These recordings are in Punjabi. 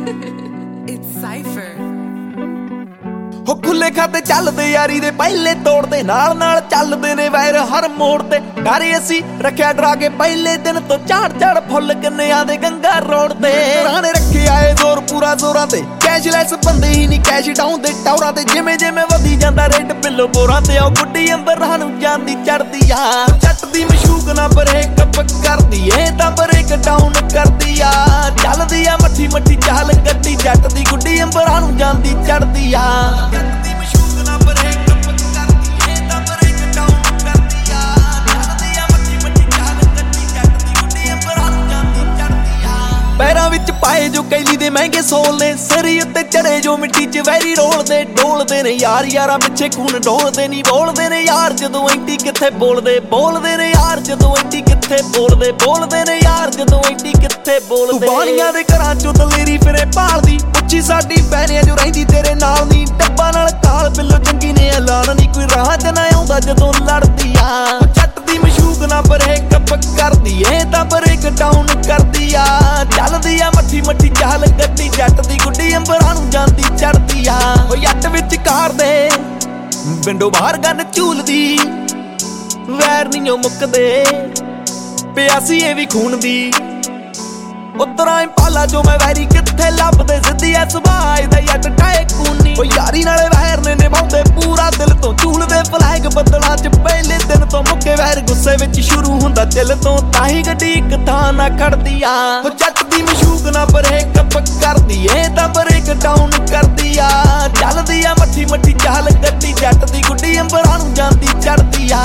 It's Cypher. ਹੋ ਖੁੱਲੇ ਖਾਤੇ ਚੱਲਦੇ ਯਾਰੀ ਦੇ ਪਹਿਲੇ ਤੋੜਦੇ ਨਾਲ ਨਾਲ ਚੱਲਦੇ ਨੇ ਵੈਰ ਹਰ ਮੋੜ ਤੇ ਡਰੇ ਅਸੀਂ ਰੱਖਿਆ ਡਰਾ ਕੇ ਪਹਿਲੇ ਦਿਨ ਤੋਂ ਝਾੜ ਫੁੱਲ ਕਿੰਨਿਆਂ ਦੇ ਗੰਗਾ ਰੋਡ ਤੇ ਰਾਣੇ ਰੱਖੇ ਆਏ ਜ਼ੋਰ ਪੂਰਾ ਜ਼ੋਰਾਂ ਤੇ ਕੈਸ਼ਲੈਸ ਬੰਦੇ ਹੀ ਨਹੀਂ ਕੈਸ਼ ਡਾਊਨ ਦੇ ਟੌਰਾਂ ਤੇ ਜਿਵੇਂ ਵਧੀ ਜਾਂਦਾ ਰੇਟ ਬਿੱਲੋ ਬੋਰਾਂ ਤੇ ਉਹ ਗੁੱਡੀ ਅੰਬਰਾਂ ਨੂੰ ਜਾਂਦੀ ਚੜਦੀ ਆ ਜੱਟ ਦੀ ਮਸ਼ੂਕ ਨਾ ਬਰੇਕ ਅਪ ਕਰਦੀ ਏ ਤਾਂ ਬਰੇਕ ਡਾਊਨ ਕਰਦੀ ਆ ਚੱਲਦੀ ਆ ਮੱਠੀ ਚਾਲ ਗੱਡੀ ਜੱਟ ਦੀ ਗੁੱਡੀ ਅੰਬਰਾਂ ਨੂੰ ਜਾਂਦੀ ਚੜਦੀ ਆ ਜੱਟ ਦੀ ਮਸ਼ੂਕ ਨਾ ਬਰੇਕ ਅਪ ਕਰਦੀ ਏ ਤਾਂ ਬਰੇਕ ਡਾਊਨ ਕਰਦੀ ਆ ਚੱਲਦੀ ਆ ਮੱਠੀ ਚਾਲ ਗੱਡੀ ਜੱਟ ਦੀ ਗੁੱਡੀ ਅੰਬਰਾਂ ਨੂੰ ਜਾਂਦੀ ਚੜਦੀ ਆ ਪੈਰਾਂ ਵਿੱਚ ਪਾਏ ਜੋ ਕੈਲੀ ਦੇ ਮਹਿੰਗੇ ਸੋਲ ਨੇ ਸਰੀ ਉੱਤੇ ਚੜੇ ਜੋ ਮਿੱਟੀ 'ਚ ਵੈਰੀ ਡੋਲਦੇ ਨੇ ਯਾਰ ਯਾਰਾਂ ਪਿੱਛੇ ਖੂਨ ਡੋਲਦੇ ਨਹੀਂ ਬੋਲਦੇ ਨੇ ਯਾਰ ਜਦੋਂ ਐਂਟੀ ਕਿੱਥੇ ਬੋਲਦੇ ਨੇ ਯਾਰ ਜਦੋਂ ਐਂਟੀ ਕਿੱਥੇ ਬੋਲਦੇ ਨੇ ਯਾਰ ਜਦੋਂ ਐਂਟੀ ਕਿੱਥੇ ਬੋਲਦੇ ਬਾਣੀਆਂ ਦੇ ਘਰਾਂ 'ਚੋਂ ਦਲੇਰੀ ਫਿਰੇ ਭਾਲਦੀ ਉੱਚੀ ਸਾਡੀ ਪੈਰਿਆਂ 'ਚੋਂ ਰਹਿੰਦੀ ਤੇਰੇ ਨਾਲ ਨਹੀਂ ਟੱਬਾ ਨਾਲ ਕਾਲ ਬਿੱਲੋ ਚੰਗੀ ਨੇ ਐਲਾਨ ਨਹੀਂ ਕੋਈ ਰਾਹ 'ਚ ਨਾ ਆਉਂਦਾ ਜਦੋਂ ਲੜਦੀ ਆ ਜੱਟ ਦੀ ਮਸ਼ੂਕ ਨਾ ਬਰੇਕ ਅਪ ਕਰਦੀ ਏ ਤਾਂ ਬਰੇਕ ਡਾਊਨ ਕਰਦੀ ਆ ਚੱਲਦੀ ਆ ਮੱਠੀ ਚਾਲ ਗੱਡੀ ਜੱਟ ਦੀ ਗੁੱਡੀ ਅੰਬਰਾਂ ਨੂੰ ਜਾਂਦੀ ਚੜਦੀ ਆ ਓ ਜੱਟ ਵਿੱਚ ਕਾਰ ਦੇ ਵਿੰਡੋ ਬਾਹਰ ਗੰਨ ਝੂਲਦੀ ਵੈਰ ਨਹੀਂ ਓ ਮੁੱਕਦੇ ਪਿਆਸੀ ਇਹ ਵੀ ਖੂਨ ਦੀ ਉਤਰਾਂ ਇੰਪਾਲਾ ਜੋ ਮੈਂ ਵੈਰੀ ਕਿੱਥੇ ਲੱਭਦੇ ਸਿੱਧੀ ਐ ਸੁਭਾਅ ਦਾ ਜੱਟ ਟਾਏ ਕੂਨੀ ਓ ਯਾਰੀ ਨਾਲੇ ਵੈਰ ਨੇ ਨਿਭਾਉਂਦੇ ਪੂਰਾ ਦਿਲ ਤੋਂ ਝੂਲਦੇ ਫਲੈਗ ਬੱਦਲਾਂ 'ਚ ਪਹਿਲੇ ਦਿਨ ਤੋਂ ਮੁੱਕੇ ਵੈਰ ਗੁੱਸੇ ਵਿੱਚ ਸ਼ੁਰੂ ਹੁੰਦਾ ਦਿਲ ਤੋਂ ਤਾਂ ਹੀ ਗੱਡੀ ਇੱਕ ਥਾਂ ਨਾ ਖੜਦੀ ਆ ਓ ਜੱਟ ਦੀ ਮਸ਼ੂਕ ਨਾ ਬਰੇਕ ਅਪ ਕਰਦੀ ਏ ਤਾਂ ਬਰੇਕ ਡਾਊਨ ਕਰਦੀ ਆ ਚੱਲਦੀ ਆ ਮੱਠੀ ਚਾਲ ਗੱਡੀ ਜੱਟ ਦੀ ਗੁੱਡੀ ਅੰਬਰਾਂ ਨੂੰ ਜਾਂਦੀ ਚੜਦੀ ਆ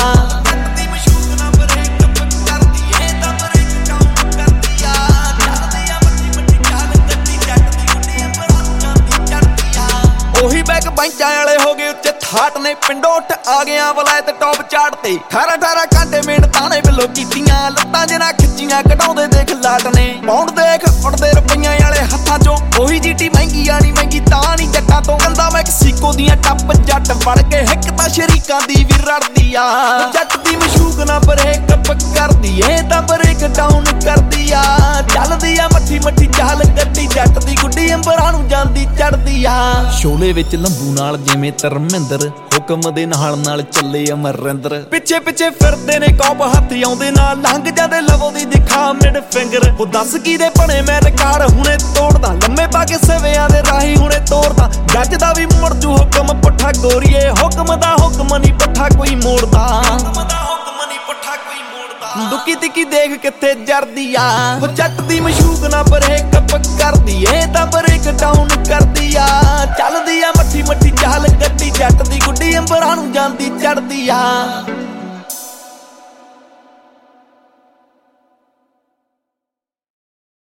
ਉਹੀ ਬੈਗ ਬੈਂਚਾਂ ਵਾਲੇ ਹੋ ਗਏ ਉੱਚੇ ਥਾਟ ਨੇ ਪਿੰਡੋਂ ਉੱਠ ਆ ਗਿਆ ਵਲਾਇਤ ਟੌਪ ਚਾੜ ਤੇ 18 ਘੰਟੇ ਮਿਹਨਤਾਂ ਨੇ ਬਿੱਲੋ ਕੀਤੀਆਂ ਲੱਤਾਂ ਜਿਨਾ ਖਿੱਚੀਆਂ ਕਢਾਉਂਦੇ ਦੇਖ ਲਾਟ ਨੇ ਪੌਂਡ ਦੇਖ ਉੱਡਦੇ ਰੁਪਈਆਂ ਵਾਲੇ ਹੱਥਾਂ 'ਚੋਂ ਉਹੀ ਜੀਟੀ ਮਹਿੰਗੀ ਆਣੀ ਮਹਿੰਗੀ ਤਾਂ ਨਹੀਂ ਜੱਟਾਂ ਤੋਂ ਗੰਦਾ ਮੈਕਸੀਕੋ ਦੀਆਂ ਟੱਪ ਜੱਟ ਫੜ ਕੇ ਹਿੱਕ ਤਾਂ ਸ਼ਰੀਕਾਂ ਦੀ ਵੀ ਰੜਦੀ ਆ ਜੱਟ ਦੀ ਮਸ਼ੂਕ ਨਾ ਬਰੇਕ ਅਪ ਕਰਦੀ ਏ ਤਾਂ ਬਰੇਕ ਡਾਊਨ ਕਰਦੀ ਆ ਚੱਲਦੀ ਆ ਮੱਠੀ ਚਾਲ ਗੱਡੀ ਜੱਟ ਦੀ ਗੁੱਡੀ ਅੰਬਰਾਂ ਨੂੰ ਜਾਂਦੀ ਚੜਦੀ ਆ ਸ਼ੋਲੇ ਵਿੱਚ ਲੰਬੂ ਨਾਲ ਜਿਵੇਂ ਧਰਮਿੰਦਰ ਹੁਕਮ ਦੇ ਨਾਲ ਚੱਲੇ ਅਮਰਿੰਦਰ ਪਿੱਛੇ ਫਿਰਦੇ ਨੇ ਕੌਪ ਹੱਥ ਆਉਂਦੇ ਨਾਲ ਲੰਘ ਜਾਂਦੇ ਲਵੋ ਦੀ ਦਿਖਾ ਮਿਡ ਫਿੰਗਰ ਉਹ ਦੱਸ ਕੀ ਦੇ ਬਣੇ ਮੈਂ ਰਿਕਾਰਡ ਹੁਣੇ ਤੋੜਦਾ ਲੰਮੇ ਪਾ ਕੇ ਸਵਿਆਂ ਦੇ ਰਾਹੀ ਹੁਣੇ ਤੋੜਦਾ ਜੱਜ ਦਾ ਵੀ ਮੁੜ ਜੂ ਹੁਕਮ ਪੁੱਠਾ ਗੋਰੀਏ ਹੁਕਮ ਦਾ ਹੁਕਮ ਨਹੀਂ ਪੱਠਾ ਕੋਈ ਮੋੜਦਾ ਦੁੱਕੀ ਤਿੱਕੀ ਦੇਖ ਕਿੱਥੇ ਜਰਦੀ ਆ ਉਹ ਜੱਟ ਦੀ ਮਸ਼ੂਕ ਨਾ ਬਰੇਕ ਅਪ ਕਰਦੀ ਏ ਤਾਂ ਬਰੇਕ ਡਾਊਨ ਕਰਦੀ ਆ ਚੱਲਦੀ ਆ ਮੱਠੀ ਚਾਲ ਗੱਡੀ ਜੱਟ ਦੀ ਗੁੱਡੀ ਅੰਬਰਾਂ ਨੂੰ ਜਾਂਦੀ ਚੜਦੀ ਆ